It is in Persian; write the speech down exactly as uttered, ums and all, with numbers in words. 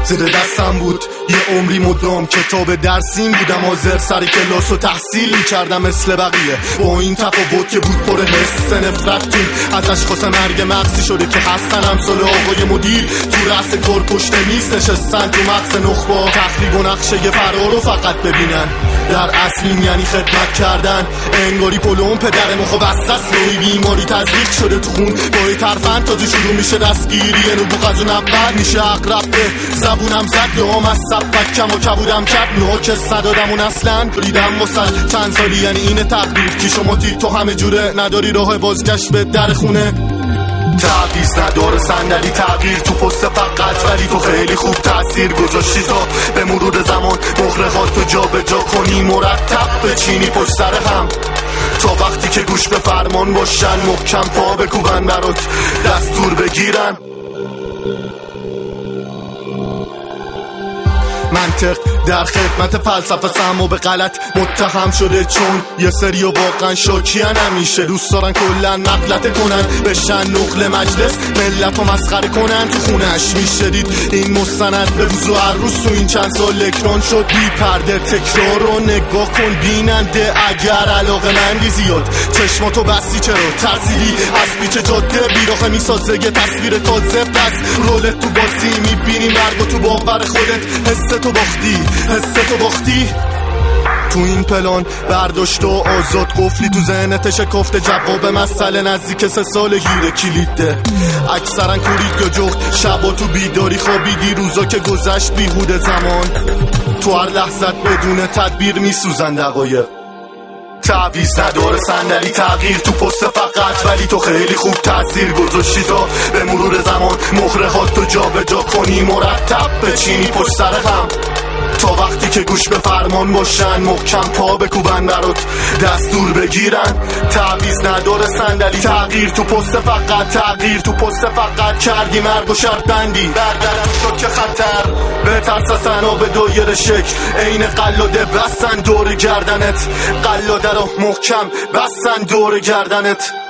زده دستم بود یه عمری مدام کتاب درسیم بودم حاضر سر کلاس و تحصیل میکردم مثل بقیه، با این تفاوت که بود پر حس نفرتون ازش خواست مرگ مغزی شده که هستن امثال آقای مدیر تو رأس کار پشت میز نشستن تو مغز نخبه تخریب و نقشه فرار رو فقط ببینن. در اصل یعنی خدمت کردن، انگاری پلوم پدر مخو بستست نوعی بیماری تزریق شده تو خون با یه ترفند تازه شروع میشه دستگیری یه نبوغ از اون اول میشه اقرب به زبونم زد دام از سبت کم و کبودم کرد نوکس ندادم اون اصلا ریدم مسل چند سالی یعنی اینه تقریب که شما دید تو همه جوره نداری راه بازگشت به در خونه. تعویض نداره صندلی تغییر تو پست فقط، ولی تو خیلی خوب تاثیر گذاشتی تا به مرور زمان مهرهات تو جا به جا کنی مرتب بچینی پشت سر هم تا وقتی که گوش به فرمان باشن محکم پا بکوبن برات دستور بگیرن. منطق در خدمت فلسفه سم و به غلط متهم شده چون یه سری واقعا شاکیان همیشه دوست دارن کلن نقلت کنن بشن نقل مجلس ملت و مسخره کنن. تو خونش میشه دید این مستند به وضوع هر روز تو این چند سال اکران شد بی پرده تکرار رو نگاه کن بیننده اگر علاقه مندی زیاد چشماتو بستی چرا ترسیدی از بیچه جاده بیراخه میسازه یه تصویر تازه پس رولت تو بازی میبینی مرگ و تو باور خودت حس تو باختی حس تو باختی. تو این پلان برداشت و آزاد قفلی تو ذهنت شکفته جواب مسئله نزدیک سه سال گیره کلیده اکثرا کورید یا جغد شبا تو بیداری خوابیدی روزا که گذشت بیهوده زمان تو هر لحظت بدون تدبیر میسوزن دقایق. تعویض نداره صندلی تغییر تو پست فقط، ولی تو خیلی خوب تاثیر گذاشتی تا به مرور زمان مهرهات تو جا به جا کنی مرتب بچینی پشت سر هم تا وقتی که گوش به فرمان باشن محکم پا بکوبن برات دستور بگیرن. تعویض نداره صندلی تغییر تو پست فقط، تغییر تو پست فقط کردی مرگ و شرط بندی بردرم شد که خطر به ترس سنا به دویر شکل عین قلاده بستن دور گردنت قلاده رو محکم بستن دور گردنت.